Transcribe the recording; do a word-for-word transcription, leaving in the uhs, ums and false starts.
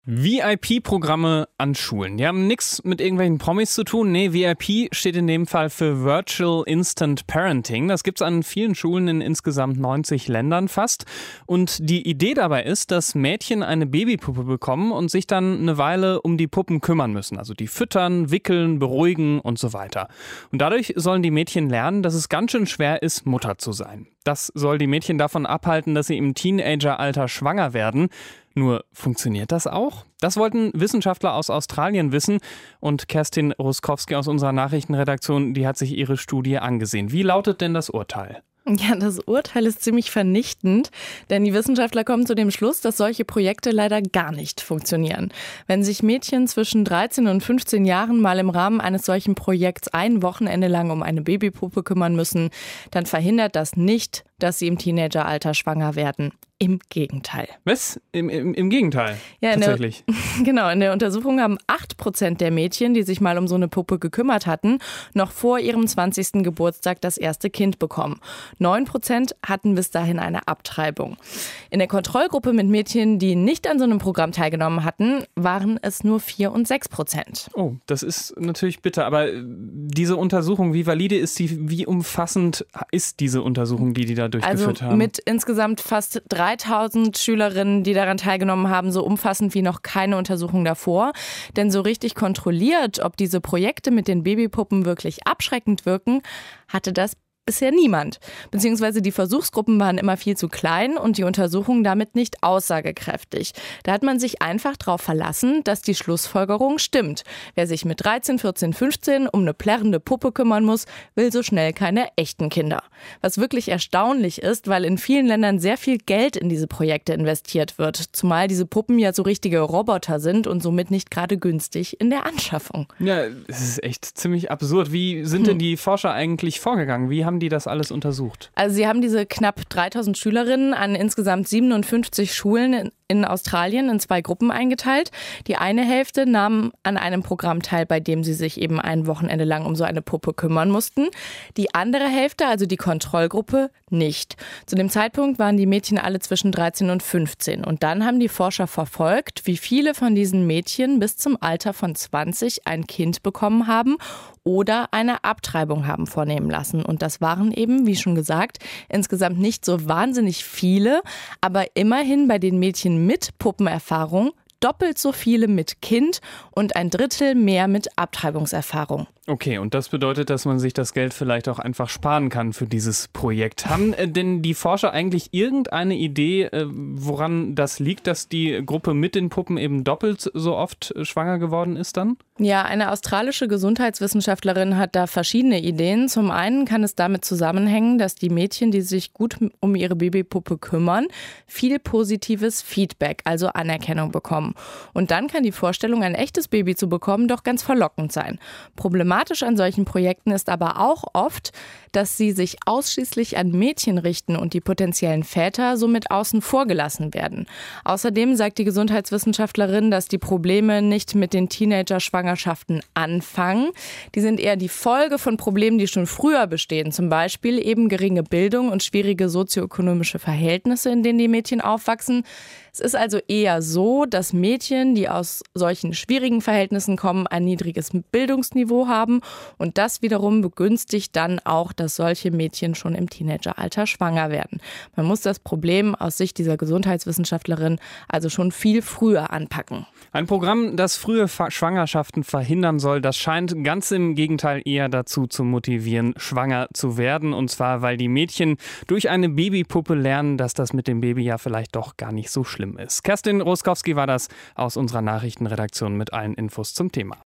V I P-Programme an Schulen. Die haben nichts mit irgendwelchen Promis zu tun. Nee, V I P steht in dem Fall für Virtual Instant Parenting. Das gibt's an vielen Schulen in insgesamt neunzig Ländern fast. Und die Idee dabei ist, dass Mädchen eine Babypuppe bekommen und sich dann eine Weile um die Puppen kümmern müssen. Also die füttern, wickeln, beruhigen und so weiter. Und dadurch sollen die Mädchen lernen, dass es ganz schön schwer ist, Mutter zu sein. Das soll die Mädchen davon abhalten, dass sie im Teenageralter schwanger werden. Nur funktioniert das auch? Das wollten Wissenschaftler aus Australien wissen und Kerstin Ruskowski aus unserer Nachrichtenredaktion, die hat sich ihre Studie angesehen. Wie lautet denn das Urteil? Ja, das Urteil ist ziemlich vernichtend, denn die Wissenschaftler kommen zu dem Schluss, dass solche Projekte leider gar nicht funktionieren. Wenn sich Mädchen zwischen dreizehn und fünfzehn Jahren mal im Rahmen eines solchen Projekts ein Wochenende lang um eine Babypuppe kümmern müssen, dann verhindert das nicht, dass sie im Teenageralter schwanger werden. Im Gegenteil. Was? Im, im, im Gegenteil? Ja, tatsächlich. Der, genau, in der Untersuchung haben acht Prozent der Mädchen, die sich mal um so eine Puppe gekümmert hatten, noch vor ihrem zwanzigsten Geburtstag das erste Kind bekommen. neun Prozent hatten bis dahin eine Abtreibung. In der Kontrollgruppe mit Mädchen, die nicht an so einem Programm teilgenommen hatten, waren es nur vier und sechs Prozent. Oh, das ist natürlich bitter. Aber diese Untersuchung, wie valide ist die, wie umfassend ist diese Untersuchung, die die da durchgeführt also haben? Mit insgesamt fast dreitausend Schülerinnen, die daran teilgenommen haben, so umfassend wie noch keine Untersuchung davor. Denn so richtig kontrolliert, ob diese Projekte mit den Babypuppen wirklich abschreckend wirken, hatte das bisher niemand. Beziehungsweise die Versuchsgruppen waren immer viel zu klein und die Untersuchungen damit nicht aussagekräftig. Da hat man sich einfach darauf verlassen, dass die Schlussfolgerung stimmt. Wer sich mit dreizehn, vierzehn, fünfzehn um eine plärrende Puppe kümmern muss, will so schnell keine echten Kinder. Was wirklich erstaunlich ist, weil in vielen Ländern sehr viel Geld in diese Projekte investiert wird. Zumal diese Puppen ja so richtige Roboter sind und somit nicht gerade günstig in der Anschaffung. Ja, es ist echt ziemlich absurd. Wie sind denn die Forscher eigentlich vorgegangen? Wie haben die das alles untersucht? Also sie haben diese knapp dreitausend Schülerinnen an insgesamt siebenundfünfzig Schulen in, in Australien in zwei Gruppen eingeteilt. Die eine Hälfte nahm an einem Programm teil, bei dem sie sich eben ein Wochenende lang um so eine Puppe kümmern mussten. Die andere Hälfte, also die Kontrollgruppe, nicht. Zu dem Zeitpunkt waren die Mädchen alle zwischen dreizehn und fünfzehn. Und dann haben die Forscher verfolgt, wie viele von diesen Mädchen bis zum Alter von zwanzig ein Kind bekommen haben oder eine Abtreibung haben vornehmen lassen. Und das waren eben, wie schon gesagt, insgesamt nicht so wahnsinnig viele, aber immerhin bei den Mädchen mit Puppenerfahrung doppelt so viele mit Kind und ein Drittel mehr mit Abtreibungserfahrung. Okay, und das bedeutet, dass man sich das Geld vielleicht auch einfach sparen kann für dieses Projekt. Haben äh, denn die Forscher eigentlich irgendeine Idee, äh, woran das liegt, dass die Gruppe mit den Puppen eben doppelt so oft äh, schwanger geworden ist dann? Ja, eine australische Gesundheitswissenschaftlerin hat da verschiedene Ideen. Zum einen kann es damit zusammenhängen, dass die Mädchen, die sich gut um ihre Babypuppe kümmern, viel positives Feedback, also Anerkennung bekommen. Und dann kann die Vorstellung, ein echtes Baby zu bekommen, doch ganz verlockend sein. Problematisch an solchen Projekten ist aber auch oft, dass sie sich ausschließlich an Mädchen richten und die potenziellen Väter somit außen vor gelassen werden. Außerdem sagt die Gesundheitswissenschaftlerin, dass die Probleme nicht mit den Teenager-Schwangerschaften anfangen. Die sind eher die Folge von Problemen, die schon früher bestehen. Zum Beispiel eben geringe Bildung und schwierige sozioökonomische Verhältnisse, in denen die Mädchen aufwachsen. Es ist also eher so, dass Mädchen, die aus solchen schwierigen Verhältnissen kommen, ein niedriges Bildungsniveau haben und das wiederum begünstigt dann auch, dass solche Mädchen schon im Teenageralter schwanger werden. Man muss das Problem aus Sicht dieser Gesundheitswissenschaftlerin also schon viel früher anpacken. Ein Programm, das frühe Schwangerschaften verhindern soll, das scheint ganz im Gegenteil eher dazu zu motivieren, schwanger zu werden. Und zwar, weil die Mädchen durch eine Babypuppe lernen, dass das mit dem Baby ja vielleicht doch gar nicht so schlimm ist. Kerstin Ruskowski war das aus unserer Nachrichtenredaktion mit allen Infos zum Thema.